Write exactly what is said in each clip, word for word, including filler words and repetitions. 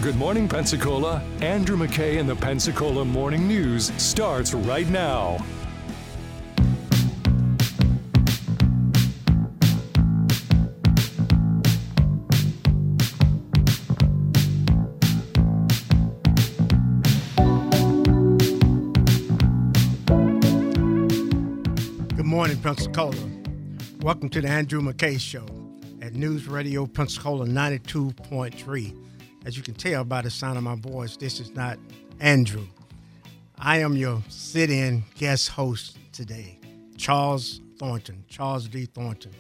Good morning, Pensacola. Andrew McKay and the Pensacola Morning News starts right now. Good morning, Pensacola. Welcome to the Andrew McKay Show at News Radio Pensacola ninety-two point three. As you can tell by the sound of my voice, this is not Andrew. I am your sit-in guest host today, Charles Thornton, Charles D. Thornton.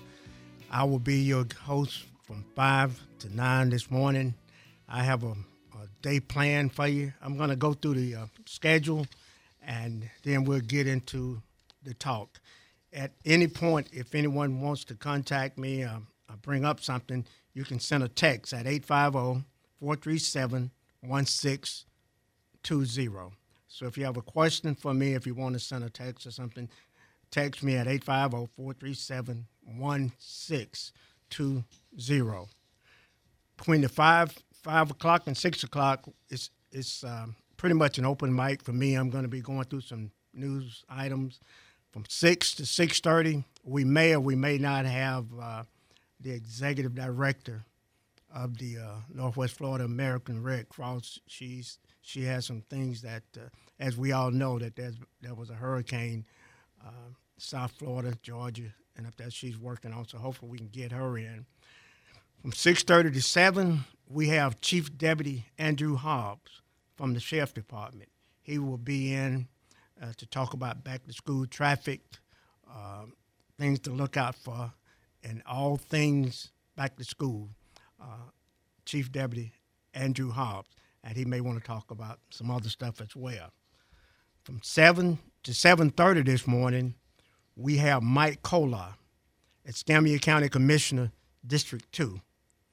I will be your host from five to nine this morning. I have a, a day plan for you. I'm going to go through the uh, schedule, and then we'll get into the talk. At any point, if anyone wants to contact me uh, or bring up something, you can send a text at eight five zero, four three seven, one six two zero. So if you have a question for me, if you want to send a text or something, text me at eight five zero, four three seven, one six two zero. Between the five, five o'clock and six o'clock, it's, it's um, pretty much an open mic for me. I'm going to be going through some news items. From six to six thirty, we may or we may not have uh, the executive director of the uh, Northwest Florida American Red Cross. She's she has some things that, uh, as we all know, that there's, there was a hurricane, uh, South Florida, Georgia, and up there she's working on. So hopefully we can get her in. From six thirty to seven, we have Chief Deputy Andrew Hobbs from the Sheriff Department. He will be in uh, to talk about back-to-school traffic, uh, things to look out for, and all things back to school. Uh, Chief Deputy Andrew Hobbs, and he may want to talk about some other stuff as well. From seven to seven thirty this morning, we have Mike Kolar, Escambia County Commissioner, District two.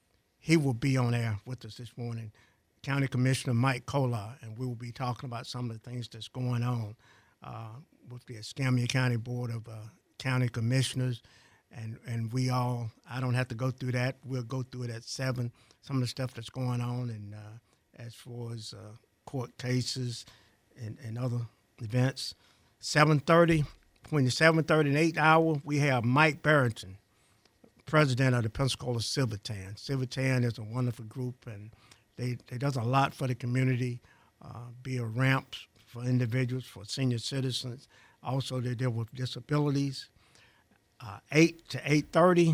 He will be on air with us this morning, County Commissioner Mike Kolar, and we will be talking about some of the things that's going on uh, with the Escambia County Board of uh, County Commissioners. And and we all, I don't have to go through that. We'll go through it at seven, some of the stuff that's going on, and uh, as far as uh, court cases and, and other events. seven thirty, between the seven thirty and eight hour, we have Mike Barrington, president of the Pensacola Civitan. Civitan is a wonderful group, and they, they does a lot for the community, uh, be a ramp for individuals, for senior citizens. Also, they deal with disabilities. Uh, eight to eight thirty,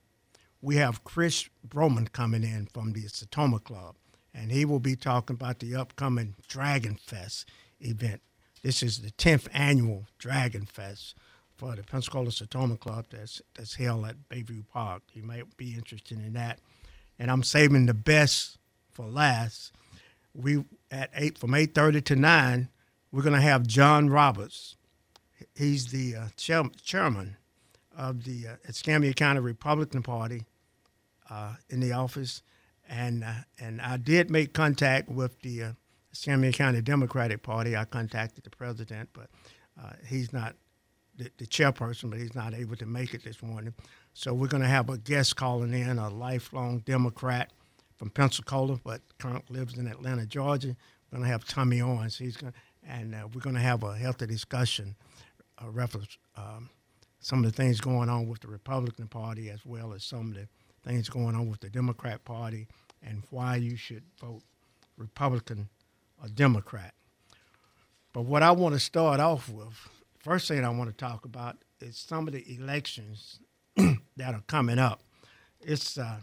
we have Chris Broman coming in from the Satoma Club, and he will be talking about the upcoming Dragon Fest event. This is the tenth annual Dragon Fest for the Pensacola Satoma Club that's, that's held at Bayview Park. You might be interested in that. And I'm saving the best for last. We at eight from eight thirty to nine, we're going to have John Roberts. He's the uh, chair, chairman of the uh, Escambia County Republican Party uh, in the office, and uh, and I did make contact with the uh, Escambia County Democratic Party. I contacted the president, but uh, he's not the, the chairperson, but he's not able to make it this morning. So we're going to have a guest calling in, a lifelong Democrat from Pensacola, but currently lives in Atlanta, Georgia. We're going to have Tommy Owens. He's going, and uh, we're going to have a healthy discussion, a reference. Um, some of the things going on with the Republican Party, as well as some of the things going on with the Democrat Party, and why you should vote Republican or Democrat. But what I want to start off with, first thing I want to talk about is some of the elections that are coming up. It's uh,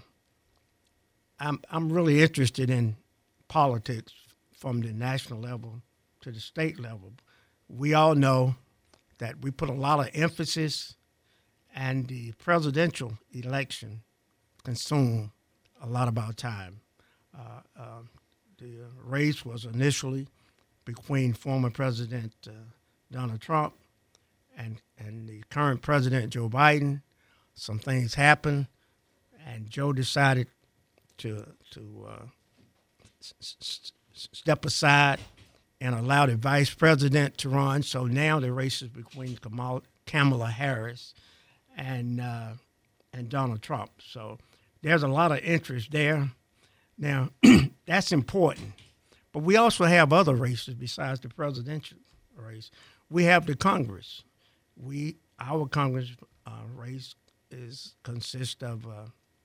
I'm I'm really interested in politics from the national level to the state level. We all know that we put a lot of emphasis, and the presidential election consumed a lot of our time. Uh, uh, the race was initially between former President uh, Donald Trump and, and the current President Joe Biden. Some things happened, and Joe decided to, to uh, s- s- step aside and allow the vice president to run. So now the race is between Kamala, Kamala Harris and uh, and Donald Trump. So there's a lot of interest there. Now, that's important. But we also have other races besides the presidential race. We have the Congress. We Our Congress uh, race is consists of uh,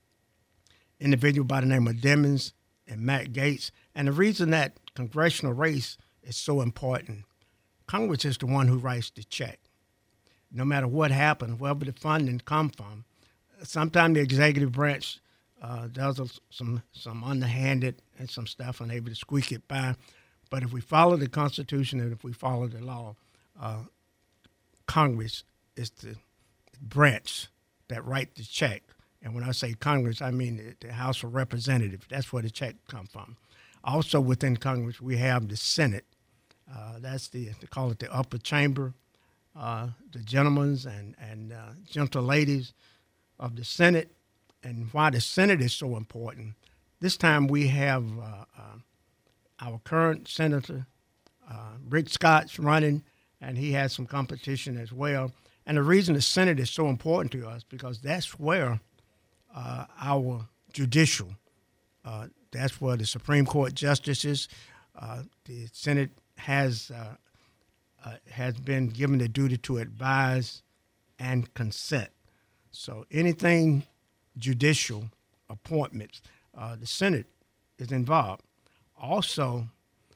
individual by the name of Demings and Matt Gaetz. And the reason that congressional race is so important, Congress is the one who writes the check. No matter what happens, wherever the funding come from, sometimes the executive branch uh, does a, some some underhanded and some stuff and able to squeak it by. But if we follow the Constitution and if we follow the law, uh, Congress is the branch that write the check. And when I say Congress, I mean the, the House of Representatives. That's where the check comes from. Also within Congress, we have the Senate. Uh, that's the, they call it the upper chamber. Uh, the gentlemen and, and uh, gentle ladies of the Senate. And why the Senate is so important, this time we have uh, uh, our current Senator, uh, Rick Scott's running, and he has some competition as well. And the reason the Senate is so important to us, because that's where uh, our judicial, uh, that's where the Supreme Court justices, uh, the Senate has uh, uh, has been given the duty to advise and consent. So anything judicial appointments, uh, the Senate is involved. Also,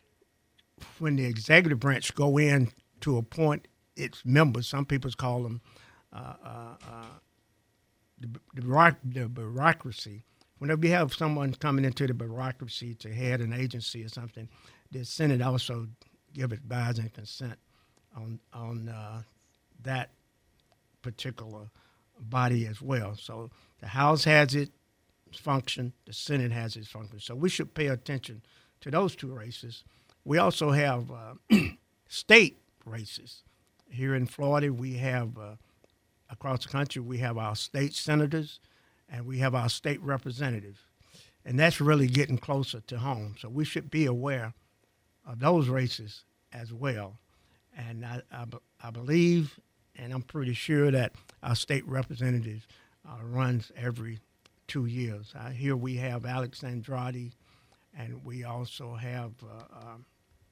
when the executive branch go in to appoint its members, some people call them uh, uh, uh, the, the, the bureaucracy. Whenever you have someone coming into the bureaucracy to head an agency or something, the Senate also give advice and consent on on uh, that particular body as well. So the House has its function, the Senate has its function. So we should pay attention to those two races. We also have uh, state races. Here in Florida, we have, uh, across the country, we have our state senators and we have our state representatives. And that's really getting closer to home. So we should be aware of those races as well. And I, I, I believe, and I'm pretty sure that our state representative uh, runs every two years. Uh, here we have Alex Andrade, and we also have uh, um,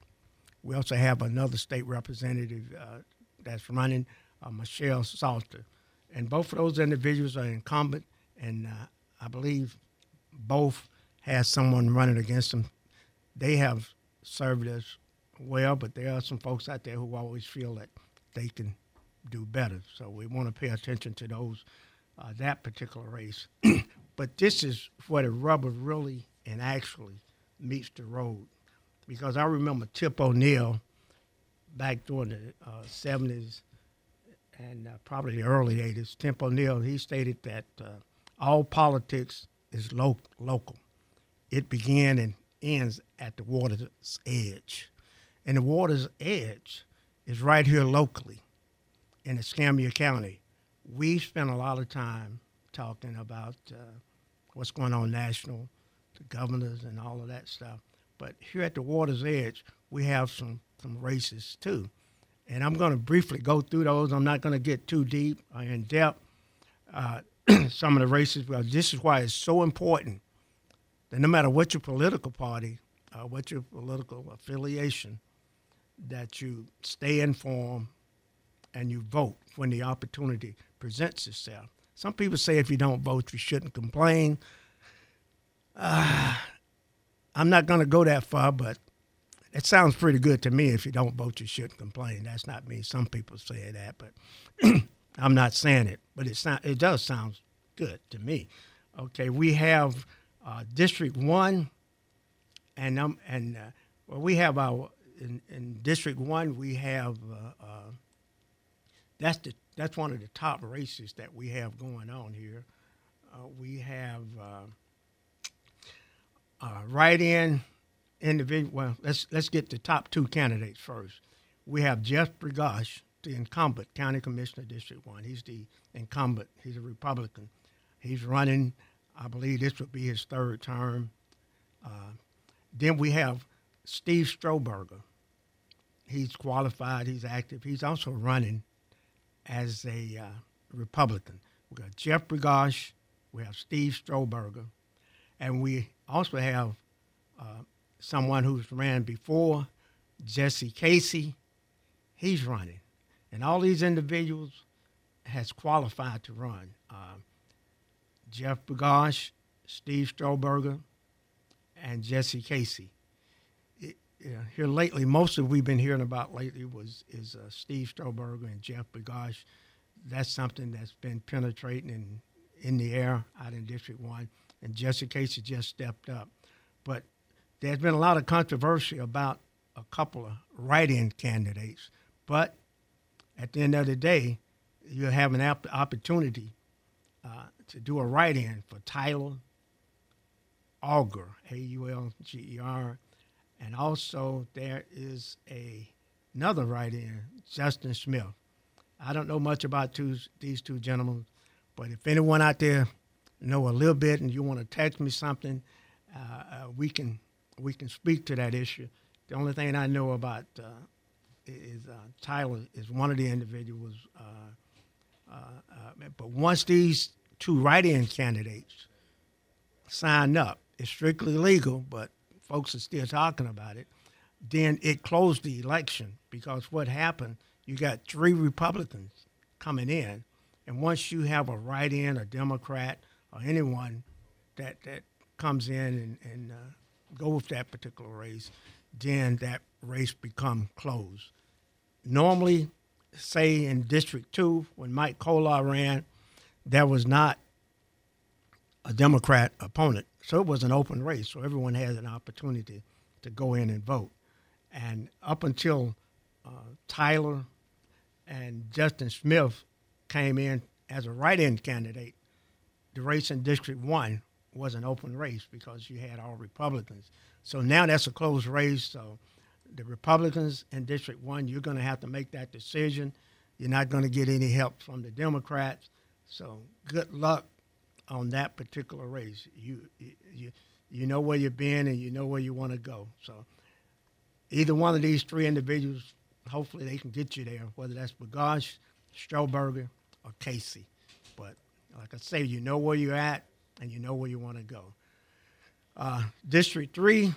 we also have another state representative uh, that's running, uh, Michelle Salter. And both of those individuals are incumbent, and uh, I believe both has someone running against them. They have served us well, but there are some folks out there who always feel that they can do better. So we want to pay attention to those, uh, that particular race. But this is where the rubber really and actually meets the road. Because I remember Tip O'Neill back during the uh, seventies and uh, probably the early eighties. Tip O'Neill, he stated that uh, all politics is lo- local. It began and ends at the water's edge. And the water's edge is right here locally in Escambia County. We spent a lot of time talking about uh, what's going on national, the governors and all of that stuff. But here at the water's edge, we have some, some races too. And I'm going to briefly go through those. I'm not going to get too deep or in depth. Uh, some of the races, well, this is why it's so important that no matter what your political party, uh, what your political affiliation, that you stay informed and you vote when the opportunity presents itself. Some people say if you don't vote, you shouldn't complain. Uh, I'm not going to go that far, but it sounds pretty good to me. If you don't vote, you shouldn't complain. That's not me. Some people say that, but I'm not saying it. But it's not, it does sound good to me. Okay, we have uh, District one, and um, and uh, well, we have our in, in District one. We have uh, uh, that's the that's one of the top races that we have going on here. Uh, we have uh, uh, write-in individual. Well, let's let's get the top two candidates first. We have Jeff Bergosh, the incumbent County Commissioner, District one. He's the incumbent. He's a Republican. He's running. I believe this would be his third term. Uh, then we have Steve Stroberger. He's qualified. He's active. He's also running as a uh, Republican. We got Jeff Bergosh. We have Steve Stroberger. And we also have Uh, someone who's ran before, Jesse Casey, he's running. And all these individuals has qualified to run. Uh, Jeff Begich, Steve Strohberger, and Jesse Casey. It, you know, here lately, most of we've been hearing about lately was is uh, Steve Strohberger and Jeff Begich. That's something that's been penetrating in, in the air out in District one, and Jesse Casey just stepped up. But there's been a lot of controversy about a couple of write-in candidates, but at the end of the day, you have an op- opportunity uh, to do a write-in for Tyler Alger, A U L G E R, and also there is a another write-in, Justin Smith. I don't know much about two, these two gentlemen, but if anyone out there know a little bit and you want to text me something, uh, uh, we can we can speak to that issue. The only thing I know about uh, is uh, Tyler is one of the individuals. Uh, uh, uh, but once these two write-in candidates sign up, it's strictly legal, but folks are still talking about it. Then it closed the election because what happened, you got three Republicans coming in, and once you have a write-in, a Democrat, or anyone that, that comes in and, and uh, go with that particular race, then that race become closed. Normally, say in District two, when Mike Kolar ran, there was not a Democrat opponent. So it was an open race, so everyone had an opportunity to go in and vote. And up until uh, Tyler and Justin Smith came in as a write-in candidate, the race in District one was an open race because you had all Republicans. So now that's a closed race, so the Republicans in District one, you're going to have to make that decision. You're not going to get any help from the Democrats. So good luck on that particular race. You you you know where you've been and you know where you want to go. So either one of these three individuals, hopefully they can get you there, whether that's Begich, Strohberger, or Casey. But like I say, you know where you're at and you know where you want to go. Uh, District three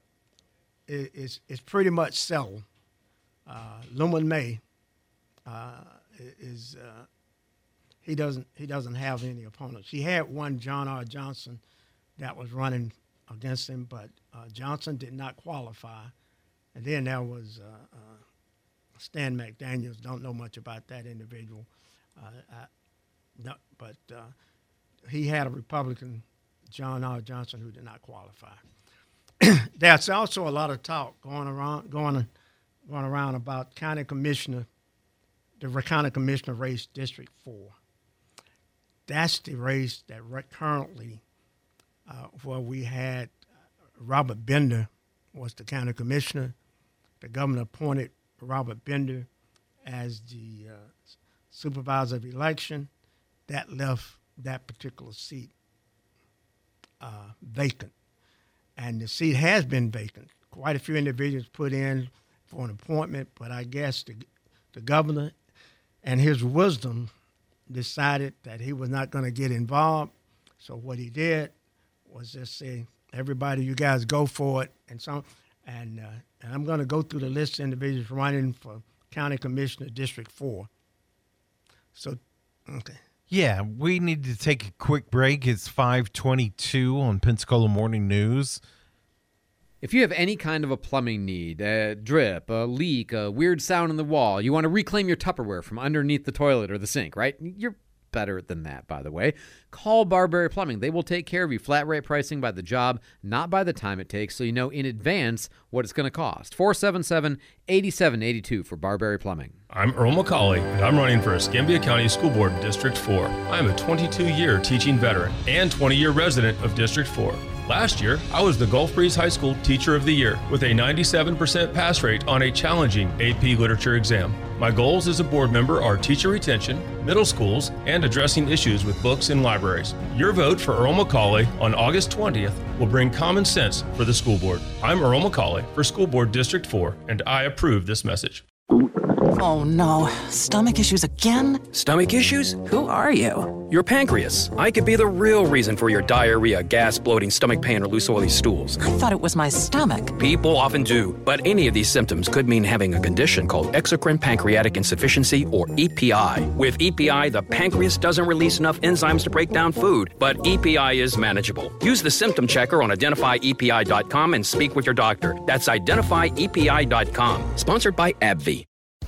is, is, is pretty much settled. Uh, Luman May uh, is uh, he doesn't he doesn't have any opponents. He had one, John R. Johnson, that was running against him, but uh, Johnson did not qualify. And then there was uh, uh, Stan McDaniels. Don't know much about that individual, uh, I, no, but uh, he had a Republican, John R. Johnson, who did not qualify. There's also a lot of talk going around going going around about county commissioner, the county commissioner race, District four. That's the race that currently, uh, where we had Robert Bender was the county commissioner. The governor appointed Robert Bender as the uh, supervisor of election. That left that particular seat uh, vacant. And the seat has been vacant. Quite a few individuals put in for an appointment, but I guess the, the governor and his wisdom decided that he was not going to get involved. So what he did was just say, everybody, you guys go for it. And so, and, uh, and I'm going to go through the list of individuals running for County Commissioner District four. So, okay. Yeah, we need to take a quick break. It's five twenty-two on Pensacola Morning News. If you have any kind of a plumbing need, a drip, a leak, a weird sound in the wall, you want to reclaim your Tupperware from underneath the toilet or the sink, right? You're better than that, by the way. Call Barbary Plumbing. They will take care of you. Flat rate pricing by the job, not by the time it takes, so you know in advance what it's going to cost. four seven seven, eight seven eight two for Barbary Plumbing. I'm Earl McCauley, and I'm running for Escambia County School Board District four. I'm a twenty-two-year teaching veteran and twenty-year resident of District four. Last year, I was the Gulf Breeze High School Teacher of the Year with a ninety-seven percent pass rate on a challenging A P Literature exam. My goals as a board member are teacher retention, middle schools, and addressing issues with books and libraries. Your vote for Earl McCauley on August twentieth will bring common sense for the school board. I'm Earl McCauley for School Board District four, and I approve this message. Oh no, stomach issues again? Stomach issues? Who are you? Your pancreas. I could be the real reason for your diarrhea, gas, bloating, stomach pain, or loose oily stools. I thought it was my stomach. People often do, but any of these symptoms could mean having a condition called exocrine pancreatic insufficiency, or E P I. With E P I, the pancreas doesn't release enough enzymes to break down food, but E P I is manageable. Use the symptom checker on identify E P I dot com and speak with your doctor. That's identify E P I dot com. Sponsored by AbbVie.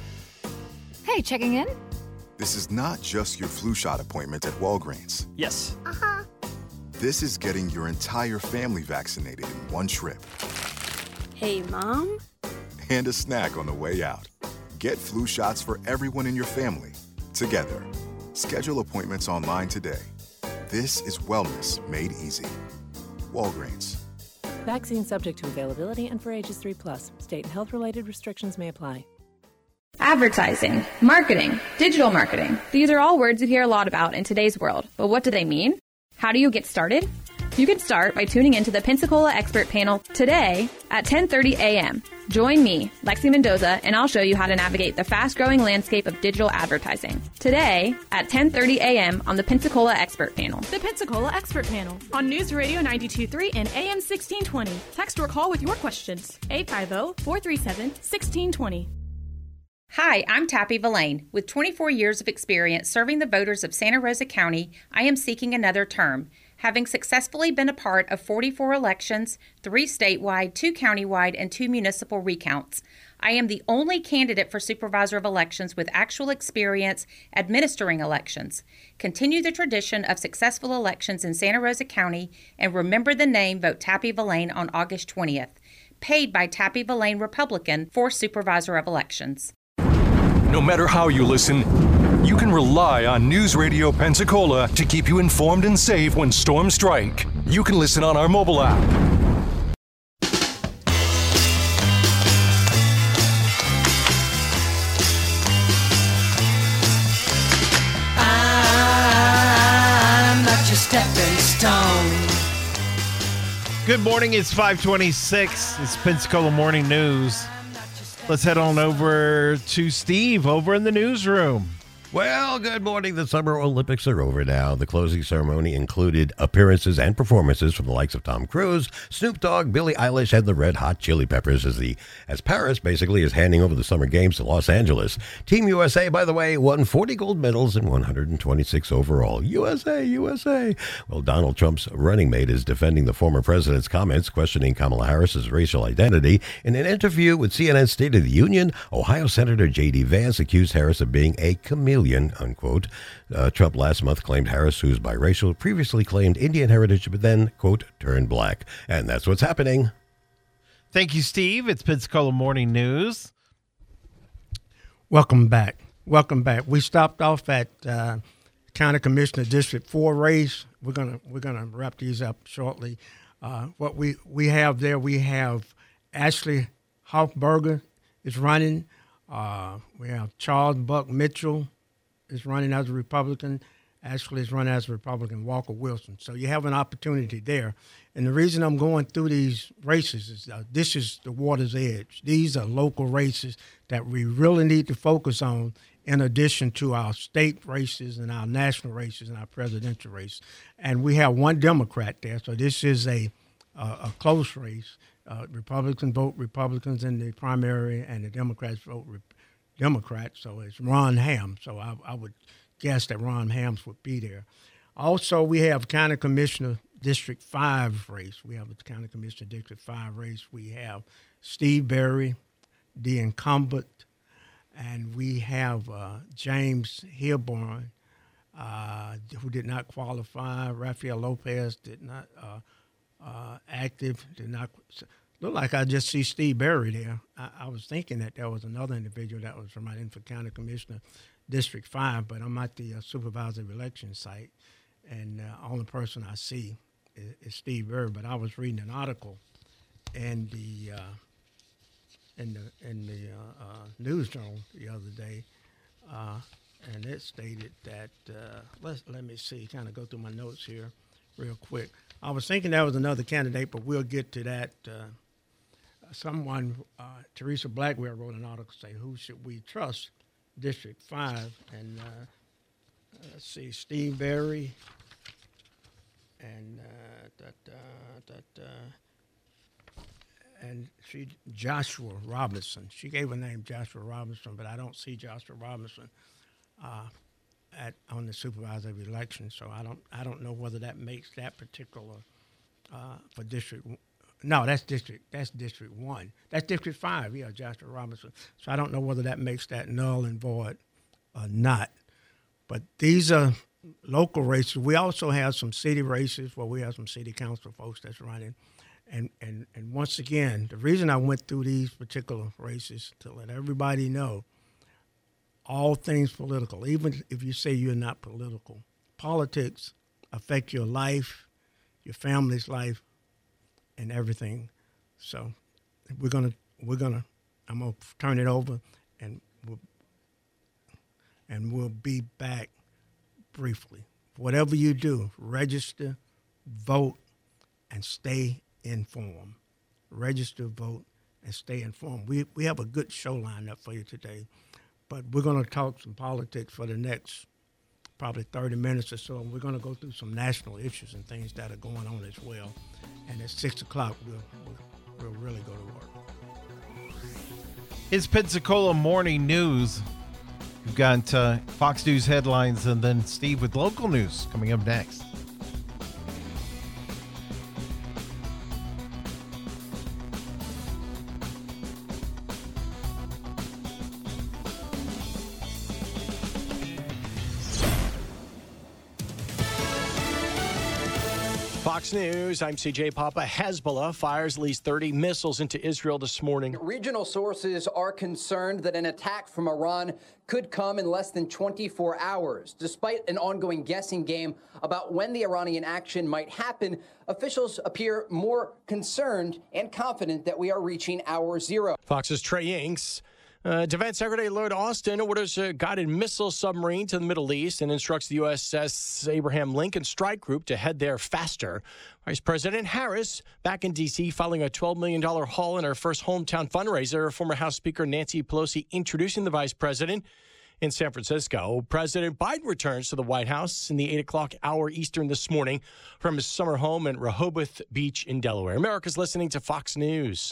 Hey, checking in? This is not just your flu shot appointment at Walgreens. Yes. Uh-huh. This is getting your entire family vaccinated in one trip. Hey, Mom? And a snack on the way out. Get flu shots for everyone in your family, together. Schedule appointments online today. This is wellness made easy. Walgreens. Vaccine subject to availability and for ages three plus. State and health-related restrictions may apply. Advertising, marketing, digital marketing. These are all words you hear a lot about in today's world. But what do they mean? How do you get started? You can start by tuning into the Pensacola Expert Panel today at ten thirty a.m. Join me, Lexi Mendoza, and I'll show you how to navigate the fast-growing landscape of digital advertising. Today at ten thirty a.m. on the Pensacola Expert Panel. The Pensacola Expert Panel on News Radio ninety-two point three and A M sixteen twenty. Text or call with your questions. eight five zero, four three seven, one six two zero. Hi, I'm Tappy Villain. With twenty-four years of experience serving the voters of Santa Rosa County, I am seeking another term. Having successfully been a part of forty-four elections, three statewide, two countywide, and two municipal recounts, I am the only candidate for supervisor of elections with actual experience administering elections. Continue the tradition of successful elections in Santa Rosa County and remember the name Vote Tappy Villain on August twentieth. Paid by Tappy Villain Republican for supervisor of elections. No matter how you listen, you can rely on News Radio Pensacola to keep you informed and safe when storms strike. You can listen on our mobile app. I'm not your stepping stone. Good morning. It's five twenty-six. It's Pensacola Morning News. Let's head on over to Steve over in the newsroom. Well, good morning. The Summer Olympics are over now. The closing ceremony included appearances and performances from the likes of Tom Cruise, Snoop Dogg, Billie Eilish, and the Red Hot Chili Peppers as the as Paris basically is handing over the Summer Games to Los Angeles. Team U S A, by the way, won forty gold medals and one hundred twenty-six overall. U S A, U S A. Well, Donald Trump's running mate is defending the former president's comments questioning Kamala Harris's racial identity. In an interview with C N N's State of the Union, Ohio Senator J D Vance accused Harris of being a chameleon. Unquote. Uh, Trump last month claimed Harris, who's biracial, previously claimed Indian heritage, but then, quote, turned black. And that's what's happening. Thank you, Steve. It's Pensacola Morning News. Welcome back. Welcome back. We stopped off at uh, County Commissioner District four race. We're gonna we're gonna wrap these up shortly. Uh, what we, we have there, we have Ashley Hoffberger is running. Uh, we have Charles Buck Mitchell is running as a Republican. Ashley is running as a Republican. Walker Wilson. So you have an opportunity there. And the reason I'm going through these races is uh, this is the water's edge. These are local races that we really need to focus on in addition to our state races and our national races and our presidential race. And we have one Democrat there. So this is a, uh, a close race. Uh, Republicans vote Republicans in the primary, and the Democrats vote Re- Democrats. So it's Ron Ham. So I, I would guess that Ron Hams would be there. Also, we have County Commissioner District five race. We have a County Commissioner District five race. We have Steve Berry, the incumbent, and we have uh, James Hilborn, uh, who did not qualify. Rafael Lopez did not uh, uh, active, did not. Look like I just see Steve Berry there. I, I was thinking that there was another individual that was running for County Commissioner District five, but I'm at the uh, supervisory election site, and the uh, only person I see is, is Steve Berry. But I was reading an article in the uh, in the in the uh, uh, News Journal the other day, uh, and it stated that uh, let's let me see, kind of go through my notes here real quick. I was thinking that was another candidate, but we'll get to that. Uh, someone, uh, Teresa Blackwell, wrote an article saying, who should we trust? District five. And uh, let's see, Steve Berry and uh, that, uh, that, uh, and she, Joshua Robinson. She gave a name, Joshua Robinson, but I don't see Joshua Robinson uh, at on the supervisor of election. So I don't I don't know whether that makes that particular uh, for district. No, that's district. That's district one. That's district five. Yeah, Joshua Robinson. So I don't know whether that makes that null and void or not. But these are local races. We also have some city races where we have some city council folks that's running. And, and and once again, the reason I went through these particular races to let everybody know all things political, even if you say you're not political, politics affect your life, your family's life, and everything. So we're gonna we're gonna I'm gonna turn it over, and we'll, and we'll be back briefly. Whatever you do, register, vote, and stay informed. Register, vote, and stay informed. We we have a good show lined up for you today, but we're going to talk some politics for the next probably thirty minutes or so. And we're going to go through some national issues and things that are going on as well. And at six o'clock, we'll, we'll, we'll really go to work. It's Pensacola Morning News. We've got uh, Fox News headlines and then Steve with local news coming up next. Fox News, I'm C J Papa. Hezbollah fires at least thirty missiles into Israel this morning. Regional sources are concerned that an attack from Iran could come in less than twenty-four hours. Despite an ongoing guessing game about when the Iranian action might happen, officials appear more concerned and confident that we are reaching hour zero. Fox's Trey Inks. Uh, Defense Secretary Lloyd Austin orders a guided missile submarine to the Middle East and instructs the U S S Abraham Lincoln Strike Group to head there faster. Vice President Harris back in D C following a twelve million dollars haul in her first hometown fundraiser. Former House Speaker Nancy Pelosi introducing the vice president. In San Francisco, President Biden returns to the White House in the eight o'clock hour Eastern this morning from his summer home in Rehoboth Beach in Delaware. America's listening to Fox News.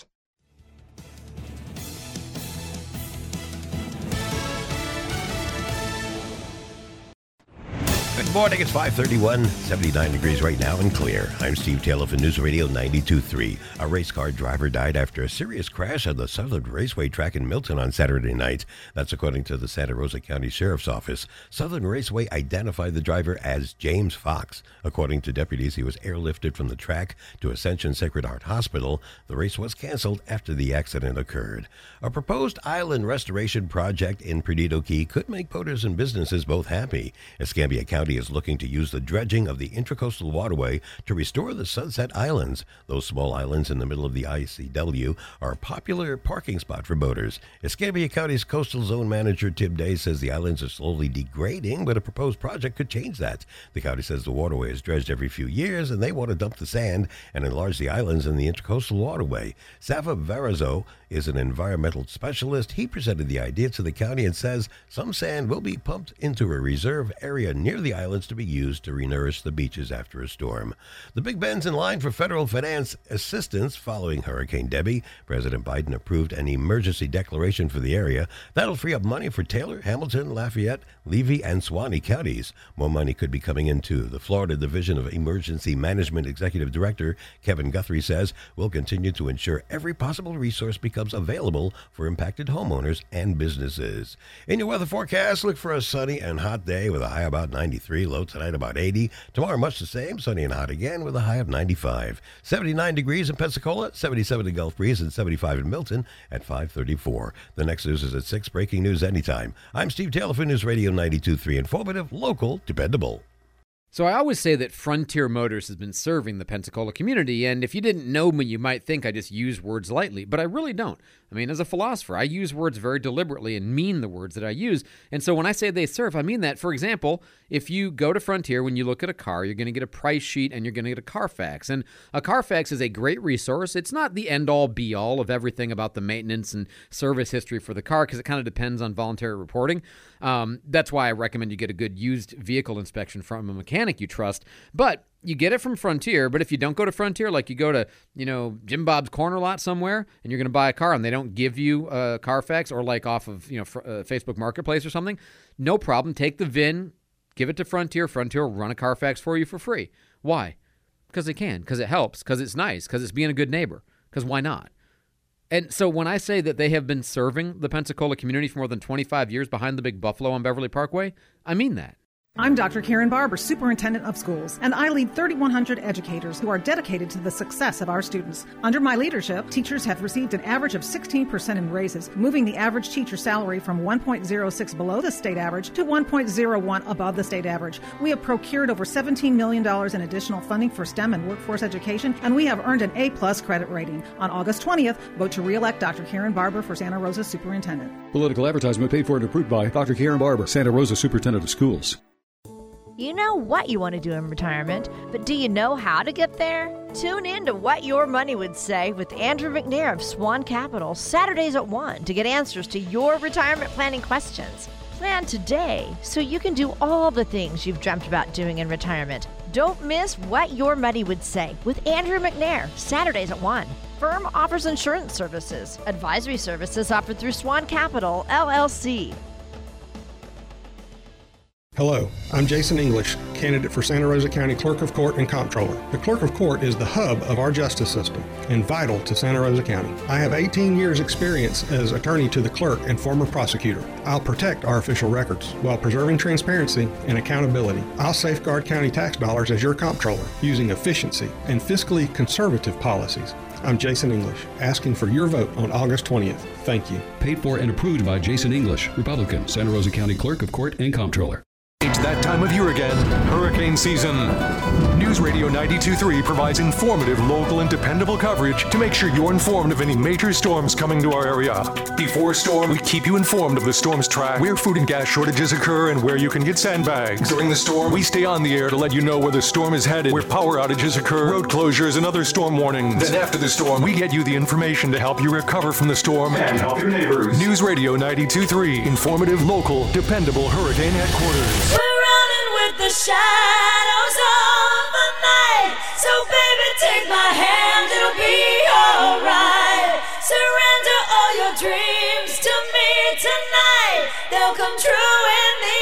Good morning. It's five thirty-one, seventy-nine degrees right now and clear. I'm Steve Taylor for News Radio ninety-two point three. A race car driver died after a serious crash on the Southern Raceway track in Milton on Saturday night. That's according to the Santa Rosa County Sheriff's Office. Southern Raceway identified the driver as James Fox. According to deputies, he was airlifted from the track to Ascension Sacred Heart Hospital. The race was canceled after the accident occurred. A proposed island restoration project in Perdido Key could make boaters and businesses both happy. Escambia County is looking to use the dredging of the Intracoastal Waterway to restore the Sunset Islands. Those small islands in the middle of the I C W are a popular parking spot for boaters. Escambia County's Coastal Zone Manager Tim Day says the islands are slowly degrading, but a proposed project could change that. The county says the waterway is dredged every few years, and they want to dump the sand and enlarge the islands in the Intracoastal Waterway. Sava Varazo is an environmental specialist. He presented the idea to the county and says some sand will be pumped into a reserve area near the islands to be used to renourish the beaches after a storm. The Big Ben's in line for federal finance assistance following Hurricane Debbie. President Biden approved an emergency declaration for the area. That'll free up money for Taylor, Hamilton, Lafayette, Levy, and Suwannee counties. More money could be coming in, too. The Florida Division of Emergency Management Executive Director Kevin Guthrie says we'll continue to ensure every possible resource becomes available for impacted homeowners and businesses. In your weather forecast, look for a sunny and hot day with a high about ninety-three, low tonight about eighty. Tomorrow, much the same, sunny and hot again with a high of ninety-five. seventy-nine degrees in Pensacola, seventy-seven in Gulf Breeze, and seventy-five in Milton at five thirty-four. The next news is at six. Breaking news anytime. I'm Steve Taylor for News Radio ninety-two point three. Informative, local, dependable. So I always say that Frontier Motors has been serving the Pensacola community, and if you didn't know me, you might think I just use words lightly, but I really don't. I mean, as a philosopher, I use words very deliberately and mean the words that I use, and so when I say they serve, I mean that. For example, if you go to Frontier, when you look at a car, you're going to get a price sheet and you're going to get a Carfax, and a Carfax is a great resource. It's not the end-all, be-all of everything about the maintenance and service history for the car, because it kind of depends on voluntary reporting. Um, that's why I recommend you get a good used vehicle inspection from a mechanic you trust. But you get it from Frontier, but if you don't go to Frontier, like you go to, you know, Jim Bob's corner lot somewhere and you're going to buy a car and they don't give you a Carfax, or like off of, you know, fr- uh, Facebook Marketplace or something, no problem. Take the V I N, give it to Frontier. Frontier will run a Carfax for you for free. Why? Because they can, because it helps, because it's nice, because it's being a good neighbor, because why not? And so when I say that they have been serving the Pensacola community for more than twenty-five years behind the Big Buffalo on Beverly Parkway, I mean that. I'm Doctor Karen Barber, Superintendent of Schools, and I lead thirty-one hundred educators who are dedicated to the success of our students. Under my leadership, teachers have received an average of sixteen percent in raises, moving the average teacher salary from one point zero six below the state average to one point zero one above the state average. We have procured over seventeen million dollars in additional funding for STEM and workforce education, and we have earned an A-plus credit rating. On August twentieth, vote to re-elect Doctor Karen Barber for Santa Rosa Superintendent. Political advertisement paid for and approved by Doctor Karen Barber, Santa Rosa Superintendent of Schools. You know what you want to do in retirement, but do you know how to get there? Tune in to What Your Money Would Say with Andrew McNair of Swan Capital, Saturdays at one, to get answers to your retirement planning questions. Plan today so you can do all the things you've dreamt about doing in retirement. Don't miss What Your Money Would Say with Andrew McNair, Saturdays at one. Firm offers insurance services. Advisory services offered through Swan Capital, L L C. Hello, I'm Jason English, candidate for Santa Rosa County Clerk of Court and Comptroller. The Clerk of Court is the hub of our justice system and vital to Santa Rosa County. I have eighteen years experience as attorney to the clerk and former prosecutor. I'll protect our official records while preserving transparency and accountability. I'll safeguard county tax dollars as your comptroller using efficiency and fiscally conservative policies. I'm Jason English, asking for your vote on August twentieth. Thank you. Paid for and approved by Jason English, Republican, Santa Rosa County Clerk of Court and Comptroller. It's that time of year again, hurricane season. News Radio ninety-two point three provides informative, local, and dependable coverage to make sure you're informed of any major storms coming to our area. Before a storm, we keep you informed of the storm's track, where food and gas shortages occur, and where you can get sandbags. During the storm, we stay on the air to let you know where the storm is headed, where power outages occur, road closures, and other storm warnings. Then after the storm, we get you the information to help you recover from the storm and help your neighbors. News Radio ninety-two point three, informative, local, dependable hurricane headquarters. We're running with the shadows of the night. So baby, take my hand, it'll be alright. Surrender all your dreams to me tonight. They'll come true in the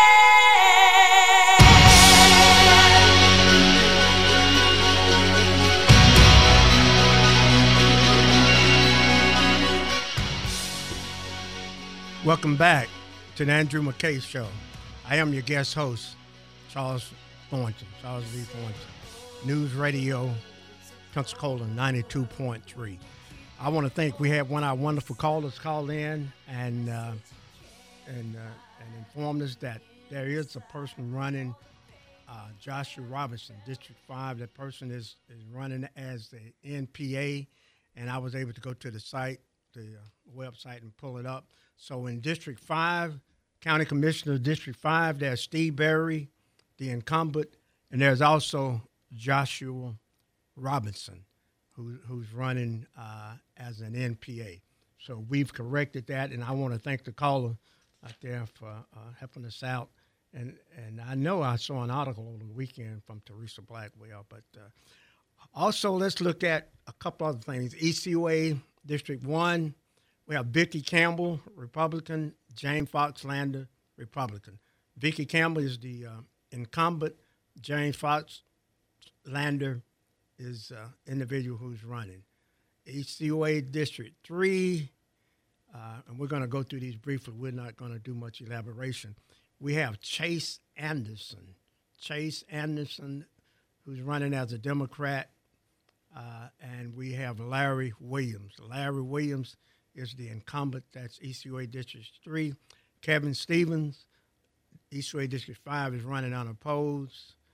end. Welcome back to the Andrew McKay Show. I am your guest host, Charles Thornton, Charles Lee Thornton. News Radio, Pensacola ninety-two point three. I want to thank, we had one of our wonderful callers call in and uh, and uh, and informed us that there is a person running, uh, Joshua Robinson, District five. That person is, is running as the N P A, and I was able to go to the site, the uh, website, and pull it up. So in District five, County Commissioner of District five, there's Steve Berry, the incumbent, and there's also Joshua Robinson, who, who's running uh, as an N P A. So we've corrected that, and I want to thank the caller out there for uh, helping us out. And and I know I saw an article over the weekend from Teresa Blackwell, but uh, also let's look at a couple other things. E C O A District one, we have Vicki Campbell, Republican, James Foxlander, Republican. Vicki Campbell is the uh, incumbent. James Foxlander is uh, individual who's running. E C O A District three, uh, and we're going to go through these briefly. We're not going to do much elaboration. We have Chase Anderson. Chase Anderson, who's running as a Democrat, uh, and we have Larry Williams. Larry Williams is the incumbent. That's E C O A District three. Kevin Stevens, E C O A District five, is running unopposed.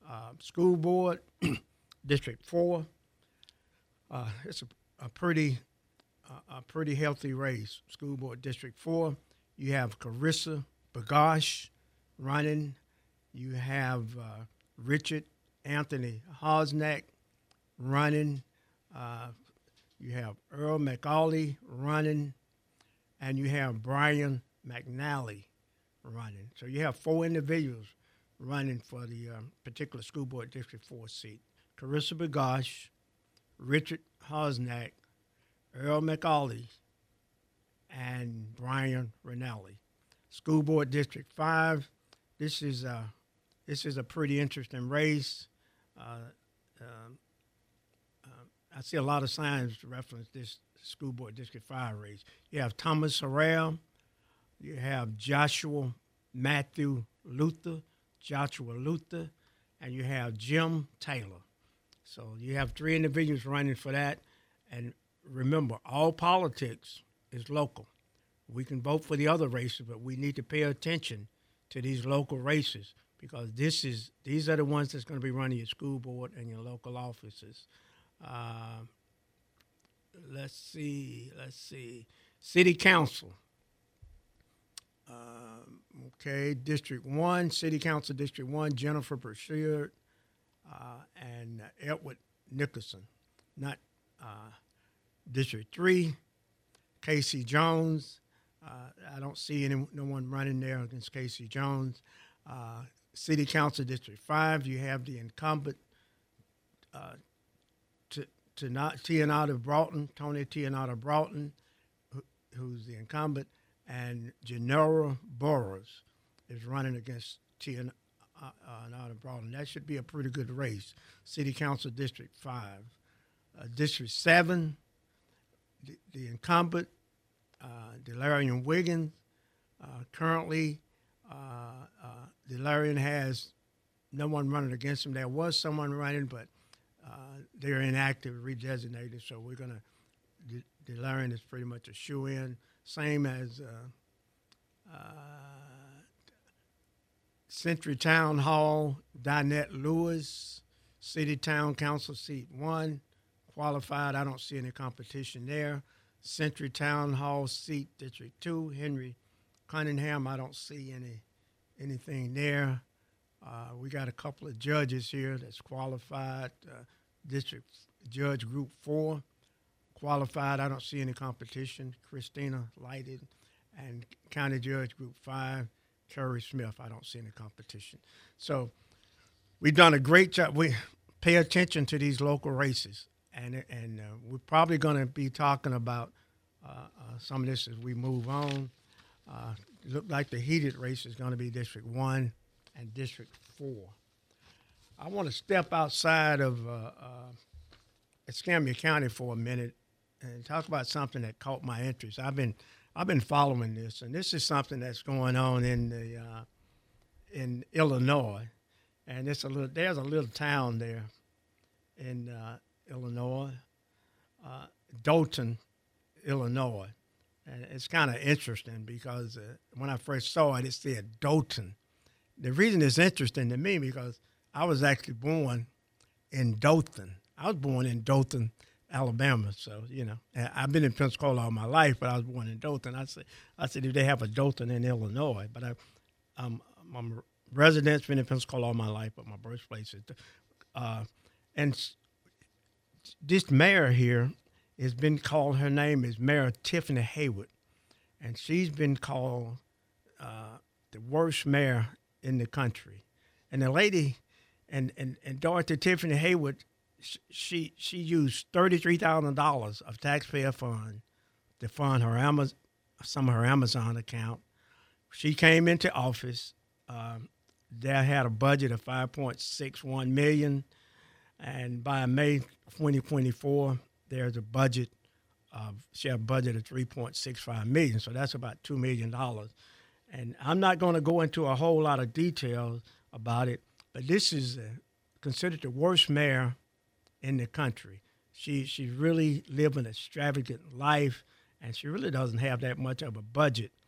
Uh, school board, District four. Uh, it's a, a pretty uh, a pretty healthy race. School board District four. You have Carissa Bagash running. You have uh, Richard Anthony Hosnack running. Uh, you have Earl McAuley running. And you have Brian McNally running. So you have four individuals running for the um, particular school board District four seat. Carissa Bagash, Richard Hosnack, Earl McAuley, and Brian Rinaldi. School board District five, this is a, this is a pretty interesting race. Uh, um, uh, I see a lot of signs to reference this school board District five race. You have Thomas Harrell, you have Joshua Matthew Luther, Joshua Luther, and you have Jim Taylor. So you have three individuals running for that. And remember, all politics is local. We can vote for the other races, but we need to pay attention to these local races because this is these are the ones that's going to be running your school board and your local offices. Uh, let's see, let's see. City Council. Uh, okay, District one, City Council District one, Jennifer Brashear uh, and Edward Nicholson. Not uh, District three, Casey Jones. Uh, I don't see any, no one running there against Casey Jones. Uh, City Council District five, you have the incumbent uh, to, to not Tianata Broughton, Tony Tianata Broughton, who, who's the incumbent, and Gennaro Burrows is running against Tianata Broughton. That should be a pretty good race. City Council District five. Uh, District seven, the, the incumbent, Uh, Delarian Wiggins. Uh, currently, uh, uh, Delarian has no one running against him. There was someone running, but uh, they're inactive, redesignated, so we're going to De- – Delarian is pretty much a shoe-in, same as uh, uh, Century Town Hall, Dinette Lewis, City Town Council Seat one, qualified. I don't see any competition there. Century Town Hall seat, District two, Henry Cunningham. I don't see any anything there. Uh, we got a couple of judges here that's qualified. Uh, District Judge Group four, qualified. I don't see any competition. Christina Lighted. And County Judge Group five, Kerry Smith. I don't see any competition. So we've done a great job. We pay attention to these local races. And and uh, we're probably going to be talking about uh, uh, some of this as we move on. Uh, it look like the heated race is going to be District one and District four. I want to step outside of uh, uh, Escambia County for a minute and talk about something that caught my interest. I've been I've been following this, and this is something that's going on in the uh, in Illinois, and it's a little there's a little town there in. Uh, Illinois, uh, Dolton, Illinois. And it's kind of interesting because uh, when I first saw it, it said Dolton. The reason it's interesting to me because I was actually born in Dothan. I was born in Dothan, Alabama. So, you know, I've been in Pensacola all my life, but I was born in Dothan. I said, I said, if they have a Dothan in Illinois, but I, um, I'm a resident, been in Pensacola all my life, but my birthplace is, uh, and this mayor here has been called, her name is Mayor Tiffany Haywood, and she's been called uh, the worst mayor in the country. And the lady, and, and, and Dorothy Tiffany Haywood, she she used thirty-three thousand dollars of taxpayer fund to fund her Amazon, some of her Amazon account. She came into office. Um, they had a budget of five point six one million dollars. And by May twenty twenty-four, there's a budget of, she had a budget of three point six five million dollars, so that's about two million dollars. And I'm not going to go into a whole lot of details about it, but this is uh, considered the worst mayor in the country. She She's really living an extravagant life, and she really doesn't have that much of a budget.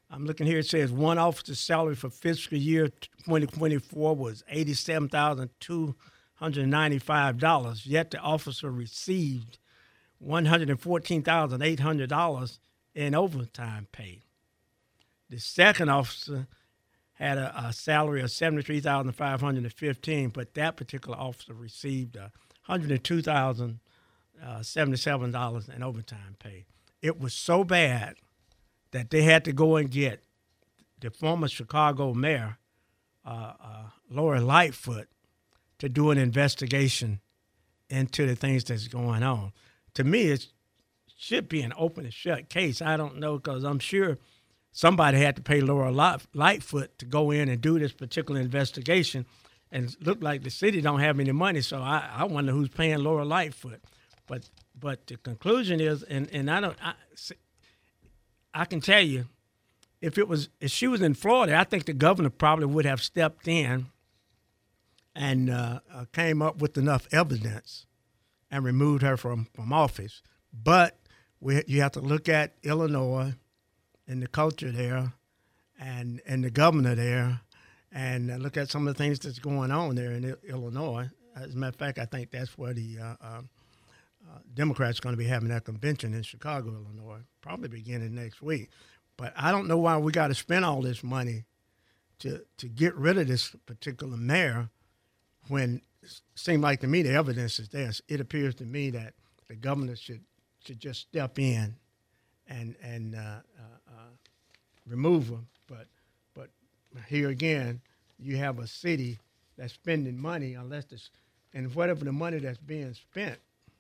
I'm looking here. It says one officer's salary for fiscal year twenty twenty-four was eighty-seven thousand two hundred ninety-five dollars, yet the officer received one hundred fourteen thousand eight hundred dollars in overtime pay. The second officer had a, a salary of seventy-three thousand five hundred fifteen dollars, but that particular officer received uh, one hundred two thousand seventy-seven dollars in overtime pay. It was so bad that they had to go and get the former Chicago mayor, uh, uh, Lori Lightfoot, to do an investigation into the things that's going on. To me, it should be an open and shut case. I don't know, because I'm sure somebody had to pay Laura Lightfoot to go in and do this particular investigation, and it looked like the city don't have any money, so I, I wonder who's paying Laura Lightfoot. But but the conclusion is, and, and I don't, I, I can tell you, if it was if she was in Florida, I think the governor probably would have stepped in and uh, uh, came up with enough evidence and removed her from, from office. But we, you have to look at Illinois and the culture there and, and the governor there and look at some of the things that's going on there in Illinois. As a matter of fact, I think that's where the uh, uh, uh, Democrats are going to be having that convention in Chicago, Illinois, probably beginning next week. But I don't know why we got to spend all this money to to get rid of this particular mayor when it seemed like to me the evidence is there. It appears to me that the governor should should just step in and and uh, uh, uh, remove him. But but here again, you have a city that's spending money unless it's and whatever the money that's being spent,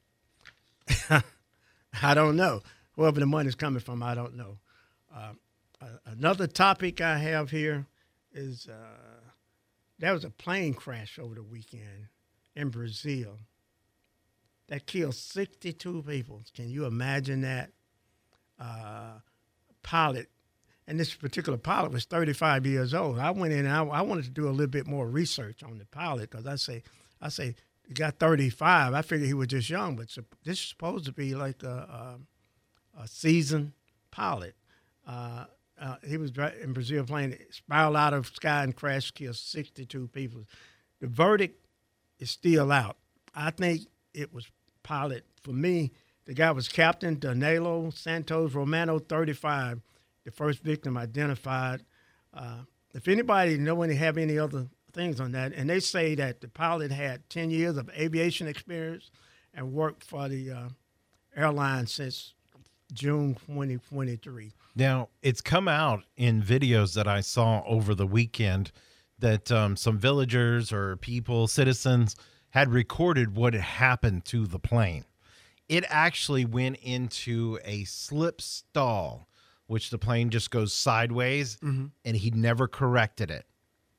I don't know. Wherever the money's coming from, I don't know. Uh, uh, another topic I have here is uh, there was a plane crash over the weekend in Brazil that killed sixty-two people. Can you imagine that? Uh, pilot, and this particular pilot was thirty-five years old. I went in and I, I wanted to do a little bit more research on the pilot because I say, I say, he got thirty-five. I figured he was just young, but this is supposed to be like a, a, a seasoned pilot. Uh, uh, he was in Brazil plane, spiraled out of sky and crashed, killed sixty-two people. The verdict is still out. I think it was pilot. For me, the guy was Captain Danilo Santos Romano, thirty-five, the first victim identified. Uh, if anybody know any have any other things on that, and they say that the pilot had ten years of aviation experience and worked for the uh, airline since June twenty twenty-three. Now, it's come out in videos that I saw over the weekend that um, some villagers or people, citizens, had recorded what had happened to the plane. It actually went into a slip stall, which the plane just goes sideways, mm-hmm. and he never corrected it.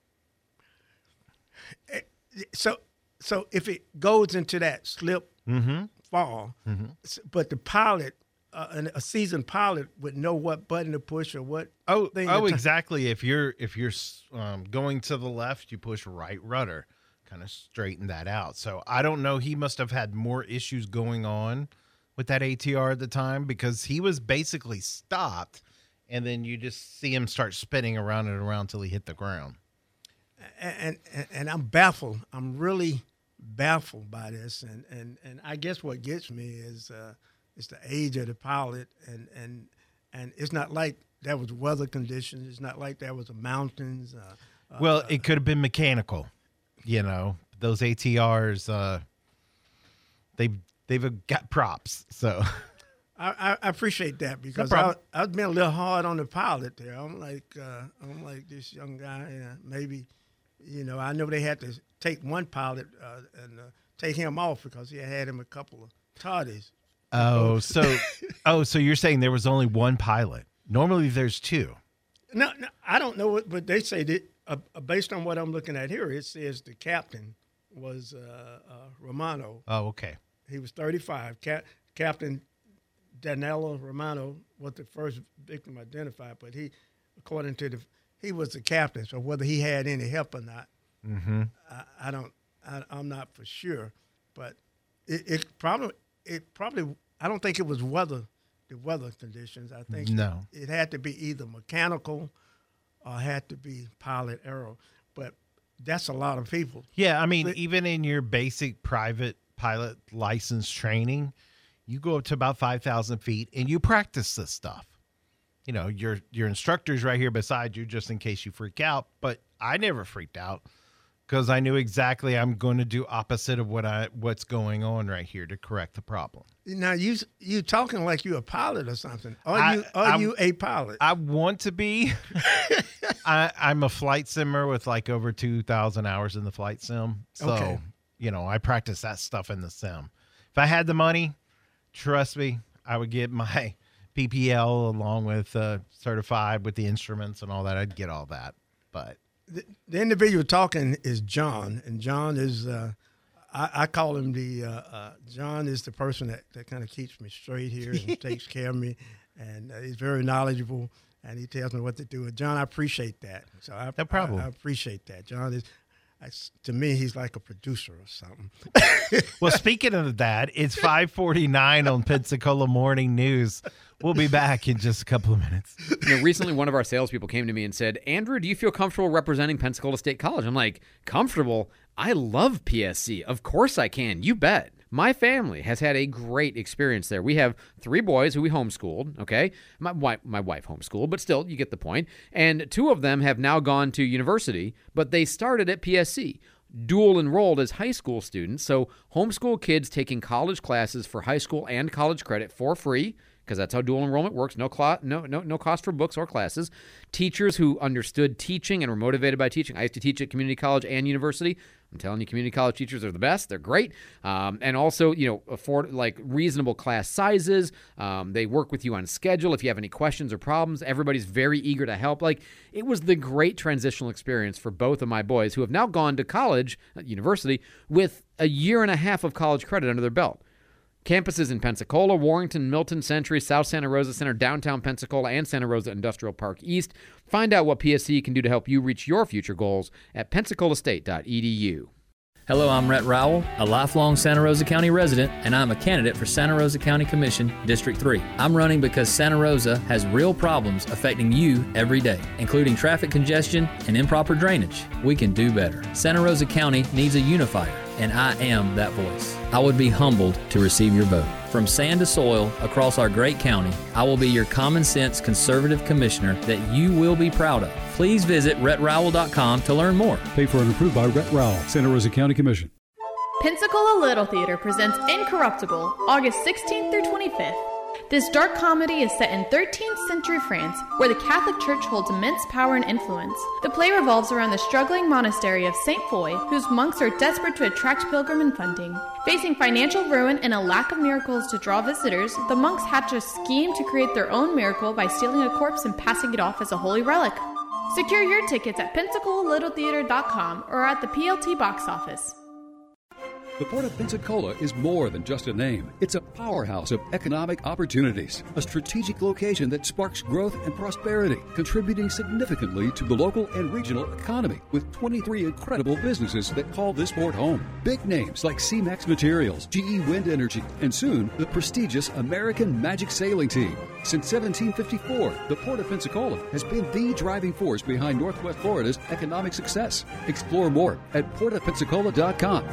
So, so if it goes into that slip mm-hmm. fall, mm-hmm. but the pilot, uh, a seasoned pilot, would know what button to push or what. Oh, thing oh, to exactly. If you're if you're um, going to the left, you push right rudder, kind of straighten that out. So I don't know. He must have had more issues going on with that A T R at the time because he was basically stopped, and then you just see him start spinning around and around till he hit the ground. And, and and I'm baffled. I'm really baffled by this. And, and, and I guess what gets me is uh, is the age of the pilot. And, and and it's not like that was weather conditions. It's not like that was the mountains. Uh, well, uh, it could have been mechanical. You know, those A T Rs, uh, they've they've got props. So I, I appreciate that because no I, I was being a little hard on the pilot there. I'm like, uh, I'm like this young guy. Yeah, maybe. You know, I know they had to take one pilot uh, and uh, take him off because he had him a couple of toddies. Oh, so oh, so you're saying there was only one pilot? Normally, there's two. No, no I don't know, what, but they say that uh, based on what I'm looking at here, it says the captain was uh, uh, Romano. Oh, okay. He was thirty-five. Cap- Captain Danilo Romano was the first victim identified, but he, according to the He was the captain, so whether he had any help or not, mm-hmm. I, I don't. I, I'm not for sure, but it, it probably, it probably. I don't think it was weather the weather conditions. I think No. it, it had to be either mechanical or had to be pilot error. But that's a lot of people. Yeah, I mean, even in your basic private pilot license training, you go up to about five thousand feet and you practice this stuff. You know, your your instructor's right here beside you just in case you freak out. But I never freaked out because I knew exactly I'm going to do opposite of what I what's going on right here to correct the problem. Now, you you talking like you a pilot or something. Are I- you are I'm- you a pilot? I want to be. I, I'm a flight simmer with like over two thousand hours in the flight sim. So, Okay. you know, I practice that stuff in the sim. If I had the money, trust me, I would get my P P L along with uh, certified with the instruments and all that. I'd get all that. But The, the individual talking is John, and John is, uh, I, I call him the, uh, uh, John is the person that, that kind of keeps me straight here and takes care of me, and uh, he's very knowledgeable, and he tells me what to do. And John, I appreciate that. So I, No problem. I, I appreciate that. John is, I, to me, he's like a producer or something. well, speaking of that, it's five forty-nine on Pensacola Morning News. We'll be back in just a couple of minutes. You know, recently one of our salespeople came to me and said, Andrew, do you feel comfortable representing Pensacola State College? I'm like, comfortable? I love P S C. Of course I can. You bet. My family has had a great experience there. We have three boys who we homeschooled, okay? My wife, my wife homeschooled, but still, you get the point. And two of them have now gone to university, but they started at P S C. Dual enrolled as high school students, so homeschool kids taking college classes for high school and college credit for free, because that's how dual enrollment works. No, cl- no, no, no cost for books or classes. Teachers who understood teaching and were motivated by teaching. I used to teach at community college and university. I'm telling you, community college teachers are the best. They're great. Um, and also, you know, afford like reasonable class sizes. Um, they work with you on schedule. If you have any questions or problems, everybody's very eager to help. Like, it was the great transitional experience for both of my boys who have now gone to college, uh, university, with a year and a half of college credit under their belt. Campuses in Pensacola, Warrington, Milton, Century, South Santa Rosa Center, downtown Pensacola, and Santa Rosa Industrial Park East. Find out what P S C can do to help you reach your future goals at pensacola state dot e d u. Hello, I'm Rhett Rowell, a lifelong Santa Rosa County resident, and I'm a candidate for Santa Rosa County Commission, District three. I'm running because Santa Rosa has real problems affecting you every day, including traffic congestion and improper drainage. We can do better. Santa Rosa County needs a unifier, and I am that voice. I would be humbled to receive your vote. From sand to soil across our great county, I will be your common sense conservative commissioner that you will be proud of. Please visit rhett rowell dot com to learn more. Paid for and approved by Rhett Rowell, Santa Rosa County Commission. Pensacola Little Theater presents Incorruptible, August sixteenth through twenty-fifth. This dark comedy is set in thirteenth century France, where the Catholic Church holds immense power and influence. The play revolves around the struggling monastery of Saint Foy, whose monks are desperate to attract pilgrim and funding. Facing financial ruin and a lack of miracles to draw visitors, the monks hatch a scheme to create their own miracle by stealing a corpse and passing it off as a holy relic. Secure your tickets at pensacola little theater dot com or at the P L T box office. The Port of Pensacola is more than just a name. It's a powerhouse of economic opportunities, a strategic location that sparks growth and prosperity, contributing significantly to the local and regional economy, with twenty-three incredible businesses that call this port home. Big names like C-Max Materials, G E Wind Energy, and soon the prestigious American Magic Sailing Team. Since seventeen fifty-four, the Port of Pensacola has been the driving force behind Northwest Florida's economic success. Explore more at port of pensacola dot com.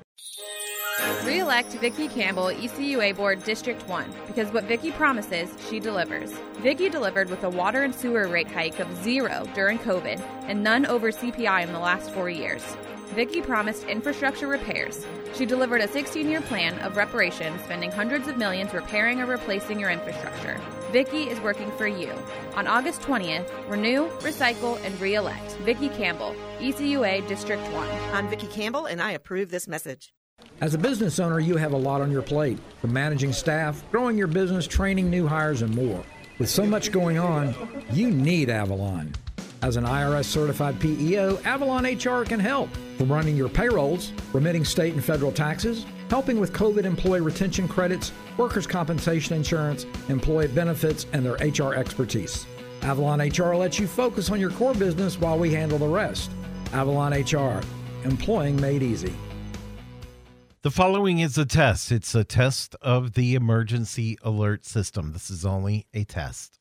Re-elect Vicki Campbell, E C U A Board District one, because what Vicki promises, she delivers. Vicki delivered with a water and sewer rate hike of zero during COVID and none over C P I in the last four years. Vicki promised infrastructure repairs. She delivered a sixteen-year plan of reparations, spending hundreds of millions repairing or replacing your infrastructure. Vicki is working for you. On August twentieth, renew, recycle, and re-elect. Vicki Campbell, E C U A District one. I'm Vicki Campbell, and I approve this message. As a business owner, you have a lot on your plate, from managing staff, growing your business, training new hires, and more. With so much going on, you need Avalon. As an I R S-certified P E O, Avalon H R can help. From running your payrolls, remitting state and federal taxes, helping with COVID employee retention credits, workers' compensation insurance, employee benefits, and their H R expertise. Avalon H R lets you focus on your core business while we handle the rest. Avalon H R, employing made easy. The following is a test. It's a test of the emergency alert system. This is only a test.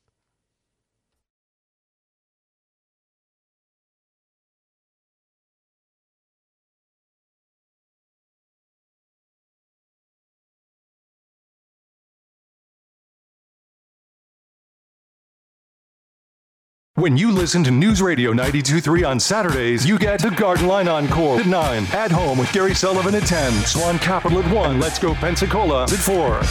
When you listen to News Radio ninety-two point three on Saturdays, you get the Garden Line Encore at nine, At Home with Gary Sullivan at ten, Swan Capital at one, Let's Go Pensacola at four.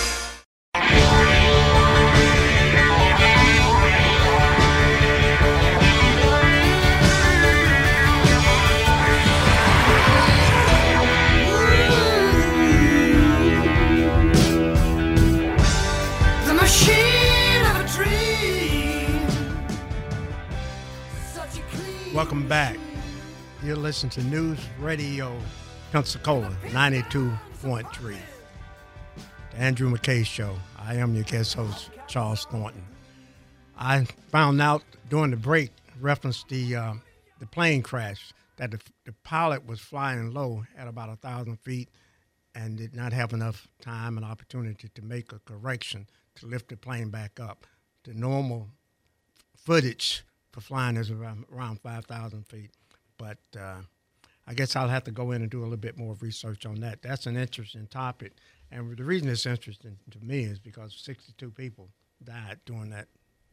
The machine of a dream. Welcome back. You're listening to News Radio Pensacola ninety-two point three. The Andrew McKay Show. I am your guest host, Charles Thornton. I found out during the break, referenced the uh, the plane crash, that the, the pilot was flying low at about one thousand feet and did not have enough time and opportunity to make a correction to lift the plane back up. The normal footage for flying is around, around five thousand feet. But uh, I guess I'll have to go in and do a little bit more research on that. That's an interesting topic. And the reason it's interesting to me is because sixty-two people died during that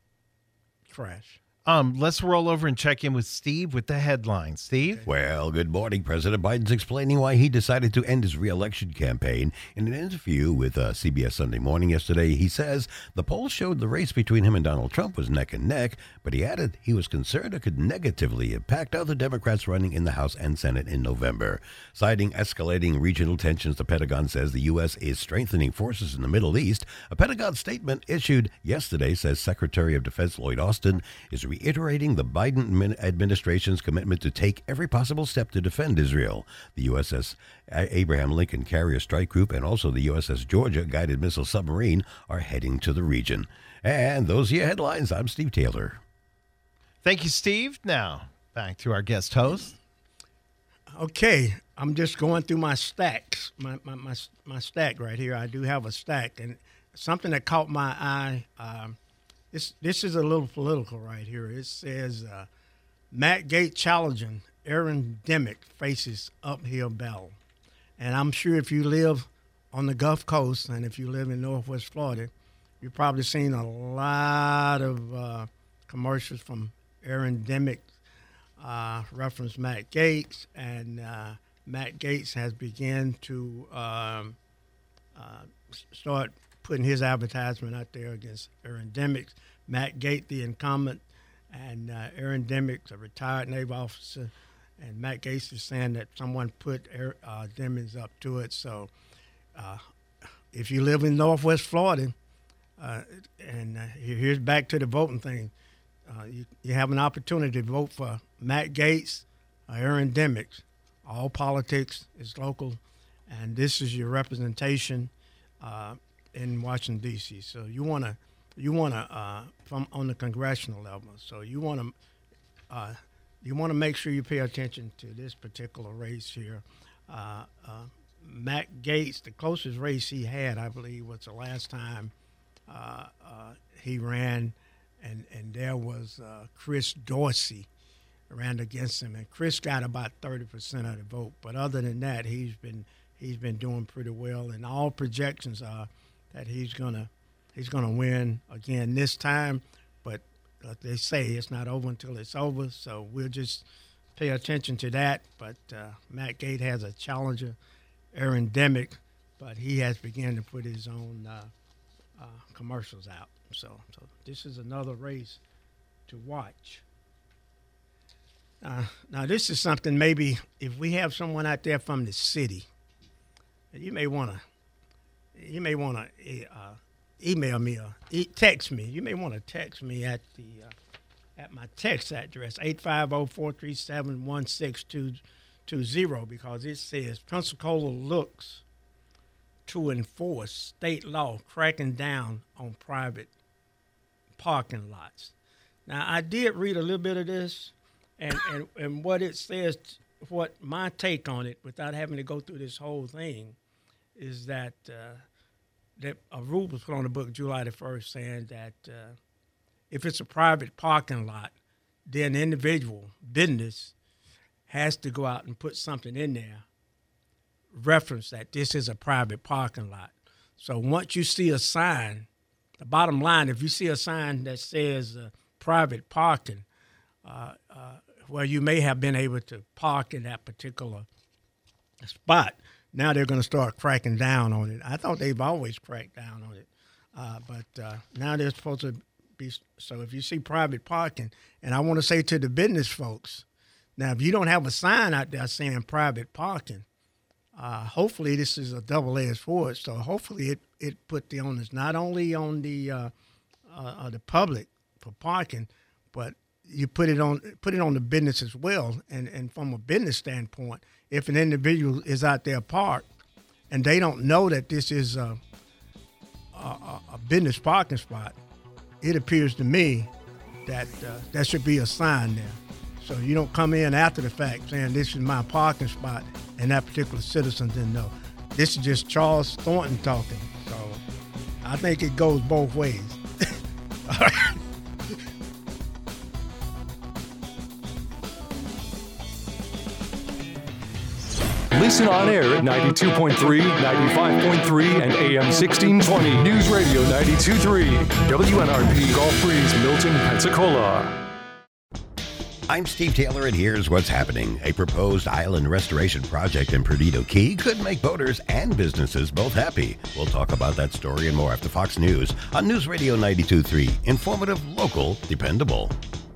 crash. Um, let's roll over and check in with Steve with the headlines. Steve? Well, good morning. President Biden's explaining why he decided to end his reelection campaign. In an interview with uh, C B S Sunday Morning yesterday, he says the polls showed the race between him and Donald Trump was neck and neck, but he added he was concerned it could negatively impact other Democrats running in the House and Senate in November. Citing escalating regional tensions, the Pentagon says the U S is strengthening forces in the Middle East. A Pentagon statement issued yesterday says Secretary of Defense Lloyd Austin is reiterating the Biden administration's commitment to take every possible step to defend Israel. The U S S Abraham Lincoln Carrier Strike Group and also the U S S Georgia guided missile submarine are heading to the region. And those are your headlines. I'm Steve Taylor. Thank you, Steve. Now, back to our guest host. Okay, I'm just going through my stacks, my, my, my, my stack right here. I do have a stack, and something that caught my eye, um, this, this is a little political right here. It says, uh, Matt Gaetz challenging Aaron Demick faces uphill battle. And I'm sure if you live on the Gulf Coast and if you live in Northwest Florida, you've probably seen a lot of uh, commercials from Aaron Demick uh, reference Matt Gaetz, and uh, Matt Gaetz has begun to um, uh, start putting his advertisement out there against Aaron Demick. Matt Gaetz, the incumbent, and uh, Aaron Demick, a retired Navy officer, and Matt Gaetz is saying that someone put uh, Demick up to it. So uh, if you live in Northwest Florida, uh, and uh, here's back to the voting thing, uh, you, you have an opportunity to vote for Matt Gaetz or Aaron Demick. All politics is local, and this is your representation uh, in Washington, D C So you want to, you want to, uh, from on the congressional level. So you want to, uh, you want to make sure you pay attention to this particular race here. Uh, uh, Matt Gaetz, the closest race he had, I believe, was the last time uh, uh, he ran, and and there was uh, Chris Dorsey ran against him, and Chris got about thirty percent of the vote. But other than that, he's been he's been doing pretty well, and all projections are that he's gonna he's gonna win again this time. But like they say, it's not over until it's over, so we'll just pay attention to that. But uh, Matt Gaetz has a challenger, Aaron Demick, but he has begun to put his own uh, uh, commercials out. So, so this is another race to watch. Uh, now, this is something maybe if we have someone out there from the city, you may want to, you may want to uh, email me or e- text me. You may want to text me at the uh, at my text address eight five zero, four three seven, one six two two zero because it says Pensacola looks to enforce state law cracking down on private parking lots. Now, I did read a little bit of this, and, and, and what it says, what my take on it, without having to go through this whole thing, is that uh, that a rule was put on the book July the first saying that uh, if it's a private parking lot, then the individual business has to go out and put something in there, reference that this is a private parking lot. So once you see a sign, the bottom line, if you see a sign that says uh, private parking, uh, uh, where you may have been able to park in that particular spot, now they're going to start cracking down on it. I thought they've always cracked down on it, uh, but uh, now they're supposed to be. So if you see private parking, and I want to say to the business folks, now if you don't have a sign out there saying private parking, uh, hopefully this is a double-edged sword. So hopefully it, it put the onus not only on the uh, uh, the public for parking, but you put it on put it on the business as well. And, and from a business standpoint, if an individual is out there parked and they don't know that this is a, a, a business parking spot, it appears to me that uh, there should be a sign there. So you don't come in after the fact saying this is my parking spot and that particular citizen didn't know. This is just Charles Thornton talking. So I think it goes both ways. All right. Listen on air at ninety-two point three, ninety-five point three, and A M sixteen twenty. News Radio ninety-two point three. W N R P Gulf Breeze, Milton, Pensacola. I'm Steve Taylor, and here's what's happening. A proposed island restoration project in Perdido Key could make boaters and businesses both happy. We'll talk about that story and more after Fox News on News Radio ninety-two point three. Informative, local, dependable.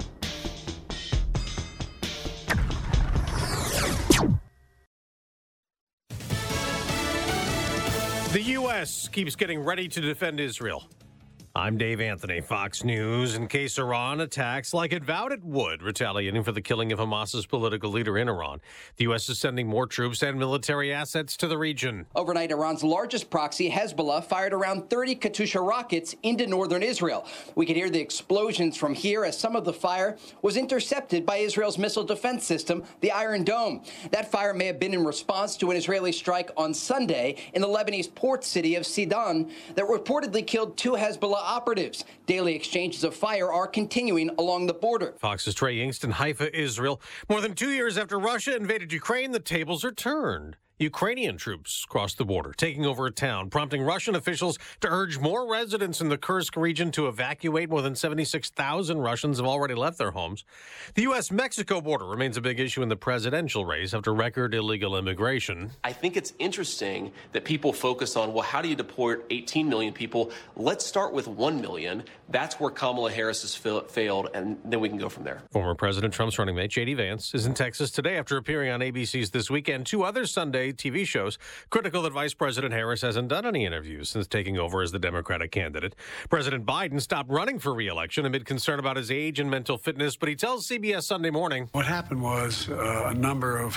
The U S keeps getting ready to defend Israel. I'm Dave Anthony, Fox News. In case Iran attacks like it vowed it would, retaliating for the killing of Hamas's political leader in Iran, the U S is sending more troops and military assets to the region. Overnight, Iran's largest proxy, Hezbollah, fired around thirty Katyusha rockets into northern Israel. We could hear the explosions from here as some of the fire was intercepted by Israel's missile defense system, the Iron Dome. That fire may have been in response to an Israeli strike on Sunday in the Lebanese port city of Sidon that reportedly killed two Hezbollah operatives. Daily exchanges of fire are continuing along the border. Fox's Trey Yingst in Haifa, Israel. More than two years after Russia invaded Ukraine, the tables are turned. Ukrainian troops crossed the border, taking over a town, prompting Russian officials to urge more residents in the Kursk region to evacuate. More than seventy-six thousand Russians have already left their homes. The U S Mexico border remains a big issue in the presidential race after record illegal immigration. I think it's interesting that people focus on, well, how do you deport eighteen million people? Let's start with one million. That's where Kamala Harris has fa- failed, and then we can go from there. Former President Trump's running mate, J D Vance, is in Texas today after appearing on A B C's This Week and two other Sunday T V shows, critical that Vice President Harris hasn't done any interviews since taking over as the Democratic candidate. President Biden stopped running for re-election amid concern about his age and mental fitness, but he tells C B S Sunday Morning. What happened was uh, a number of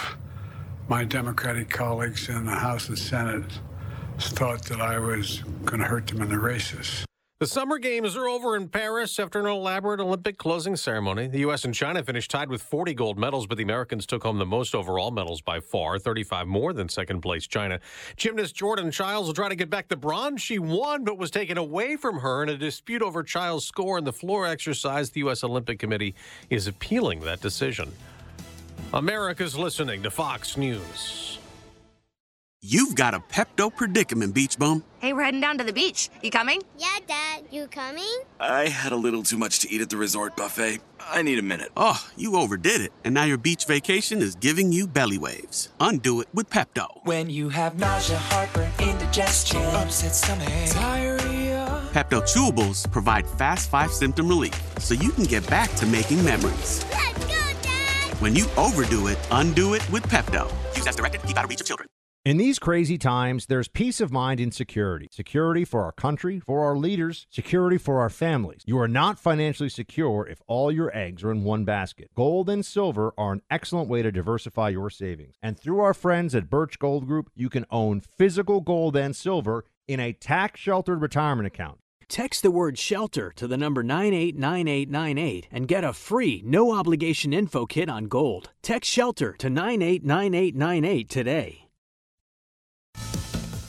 my Democratic colleagues in the House and Senate thought that I was going to hurt them in the races. The Summer Games are over in Paris after an elaborate Olympic closing ceremony. The U S and China finished tied with forty gold medals, but the Americans took home the most overall medals by far, thirty-five more than second-place China. Gymnast Jordan Chiles will try to get back the bronze she won, but was taken away from her in a dispute over Chiles' score in the floor exercise. The U S Olympic Committee is appealing that decision. America's listening to Fox News. You've got a Pepto predicament, Beach Bum. Hey, we're heading down to the beach. You coming? Yeah, Dad. You coming? I had a little too much to eat at the resort buffet. I need a minute. Oh, you overdid it. And now your beach vacation is giving you belly waves. Undo it with Pepto. When you have nausea, heartburn, indigestion, upset stomach, diarrhea. Pepto Chewables provide fast five-symptom relief so you can get back to making memories. Let's go, Dad! When you overdo it, undo it with Pepto. Use as directed. Keep out of reach of children. In these crazy times, there's peace of mind in security. Security for our country, for our leaders, security for our families. You are not financially secure if all your eggs are in one basket. Gold and silver are an excellent way to diversify your savings. And through our friends at Birch Gold Group, you can own physical gold and silver in a tax-sheltered retirement account. Text the word SHELTER to the number nine eight nine eight nine eight and get a free, no-obligation info kit on gold. Text SHELTER to nine eight nine eight nine eight today.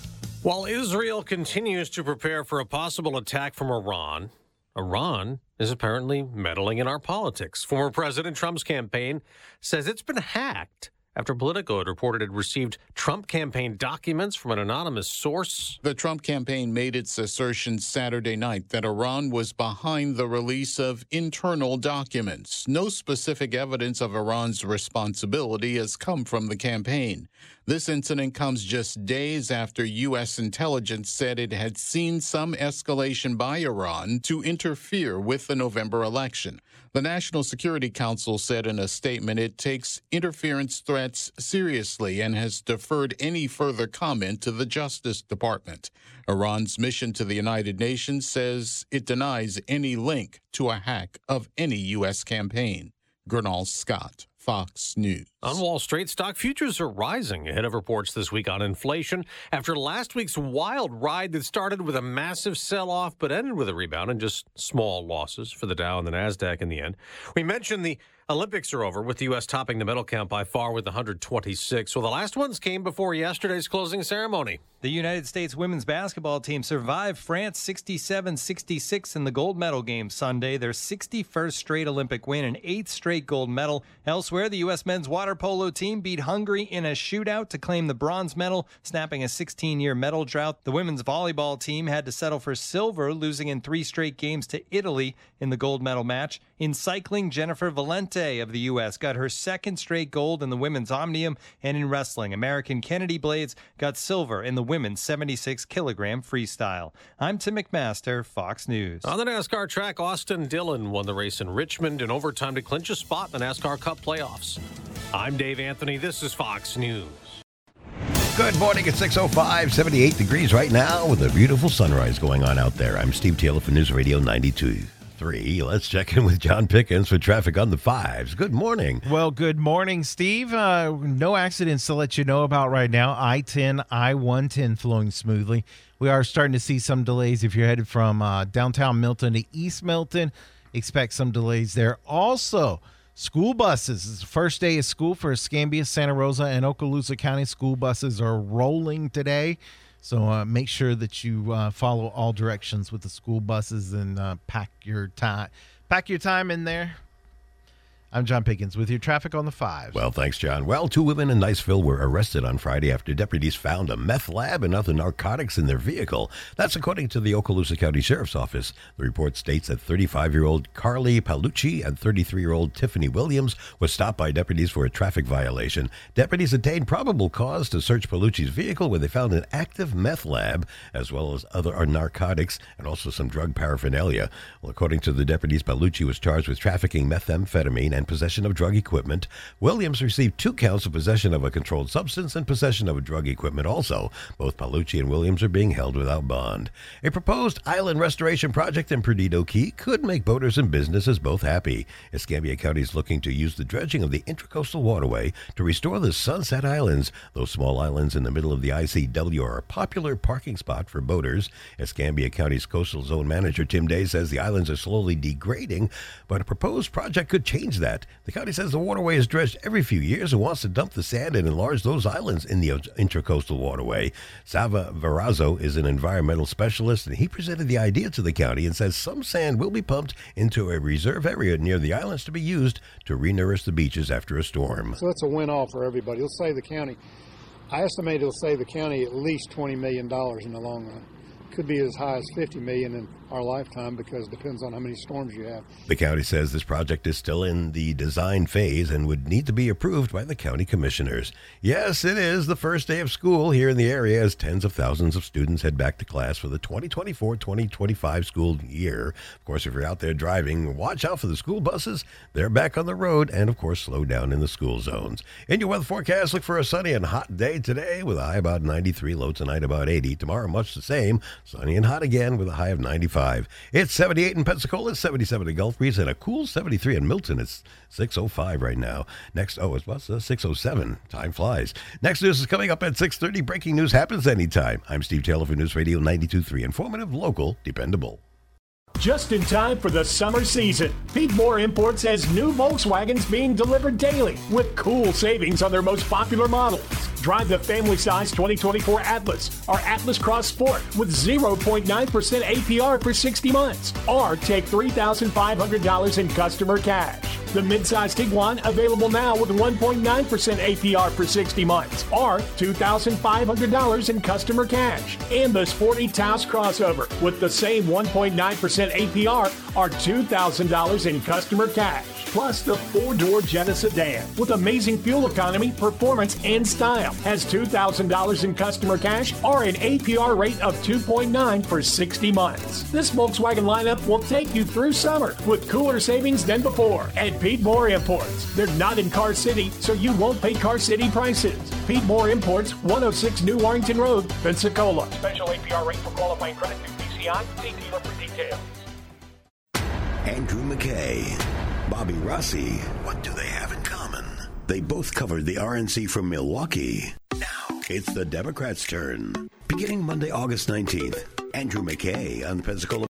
While Israel continues to prepare for a possible attack from Iran, Iran is apparently meddling in our politics. Former President Trump's campaign says it's been hacked after Politico had reported it received Trump campaign documents from an anonymous source. The Trump campaign made its assertion Saturday night that Iran was behind the release of internal documents. No specific evidence of Iran's responsibility has come from the campaign. This incident comes just days after U S intelligence said it had seen some escalation by Iran to interfere with the November election. The National Security Council said in a statement it takes interference threats seriously and has deferred any further comment to the Justice Department. Iran's mission to the United Nations says it denies any link to a hack of any U S campaign. Gernal Scott, Fox News. On Wall Street, stock futures are rising ahead of reports this week on inflation after last week's wild ride that started with a massive sell-off but ended with a rebound and just small losses for the Dow and the NASDAQ in the end. We mentioned the Olympics are over, with the U S topping the medal count by far with one hundred twenty-six. Well, the last ones came before yesterday's closing ceremony. The United States women's basketball team survived France sixty-seven sixty-six in the gold medal game Sunday, their sixty-first straight Olympic win and eighth straight gold medal. Elsewhere, the U S men's water polo team beat Hungary in a shootout to claim the bronze medal, snapping a sixteen-year medal drought. The women's volleyball team had to settle for silver, losing in three straight games to Italy in the gold medal match. In cycling, Jennifer Valente of the U S got her second straight gold in the women's omnium, and in wrestling, American Kennedy Blades got silver in the women's seventy-six kilogram freestyle. I'm Tim McMaster, Fox News. On the NASCAR track, Austin Dillon won the race in Richmond in overtime to clinch a spot in the NASCAR Cup playoffs. I'm Dave Anthony. This is Fox News. Good morning at six oh five, seventy-eight degrees right now with a beautiful sunrise going on out there. I'm Steve Taylor for News Radio ninety-two. Three. Let's check in with John Pickens for traffic on the fives. Good morning. Well, good morning, Steve. Uh, no accidents to let you know about right now. I ten, I one ten flowing smoothly. We are starting to see some delays if you're headed from uh, downtown Milton to East Milton. Expect some delays there. Also, school buses. It's the first day of school for Escambia, Santa Rosa, and Okaloosa County. School buses are rolling today. So uh, make sure that you uh, follow all directions with the school buses and uh, pack your time. Pack your time in there. I'm John Pickens with your traffic on the fives. Well, thanks, John. Well, two women in Niceville were arrested on Friday after deputies found a meth lab and other narcotics in their vehicle. That's according to the Okaloosa County Sheriff's Office. The report states that thirty-five-year-old Carly Palucci and thirty-three-year-old Tiffany Williams was stopped by deputies for a traffic violation. Deputies attained probable cause to search Palucci's vehicle, where they found an active meth lab, as well as other narcotics and also some drug paraphernalia. Well, according to the deputies, Palucci was charged with trafficking methamphetamine and possession of drug equipment. Williams received two counts of possession of a controlled substance and possession of a drug equipment also. Both Palucci and Williams are being held without bond. A proposed island restoration project in Perdido Key could make boaters and businesses both happy. Escambia County is looking to use the dredging of the Intracoastal Waterway to restore the Sunset Islands. Those small islands in the middle of the I C W are a popular parking spot for boaters. Escambia County's Coastal Zone Manager Tim Day says the islands are slowly degrading, but a proposed project could change that. The county says the waterway is dredged every few years and wants to dump the sand and enlarge those islands in the Intracoastal Waterway. Sava Verrazzo is an environmental specialist, and he presented the idea to the county and says some sand will be pumped into a reserve area near the islands to be used to re-nourish the beaches after a storm. So it's a win-all for everybody. It'll save the county. I estimate it'll save the county at least twenty million dollars in the long run. Could be as high as fifty million dollars in our lifetime, because it depends on how many storms you have. The county says this project is still in the design phase and would need to be approved by the county commissioners. Yes, it is the first day of school here in the area as tens of thousands of students head back to class for the twenty twenty-four twenty twenty-five school year. Of course, if you're out there driving, watch out for the school buses. They're back on the road, and of course, slow down in the school zones. In your weather forecast, look for a sunny and hot day today with a high about ninety-three, low tonight about eighty. Tomorrow, much the same, sunny and hot again with a high of ninety-five. It's seventy-eight in Pensacola, seventy-seven in Gulf Breeze, and a cool seventy-three in Milton. It's six oh five right now. Next, oh, it's what's uh, six oh seven. Time flies. Next news is coming up at six thirty. Breaking news happens anytime. I'm Steve Taylor for News Radio ninety-two point three. Informative, local, dependable. Just in time for the summer season, Pete Moore Imports has new Volkswagens being delivered daily with cool savings on their most popular models. Drive the family-size twenty twenty-four Atlas or Atlas Cross Sport with zero point nine percent A P R for sixty months. Or take three thousand five hundred dollars in customer cash. The midsize Tiguan available now with one point nine percent A P R for sixty months or two thousand five hundred dollars in customer cash. And the sporty Taos crossover with the same one point nine percent A P R or two thousand dollars in customer cash. Plus the four-door Jetta sedan with amazing fuel economy, performance, and style has two thousand dollars in customer cash or an A P R rate of two point nine for sixty months. This Volkswagen lineup will take you through summer with cooler savings than before at Pete Moore Imports. They're not in Car City, so you won't pay Car City prices. Pete Moore Imports, one oh six New Warrington Road, Pensacola. Special A P R rate for qualifying credit through P C I. See dealer for details. Andrew McKay, Bobby Rossi. What do they have in common? They both covered the R N C from Milwaukee. Now it's the Democrats' turn. Beginning Monday, August nineteenth, Andrew McKay on the Pensacola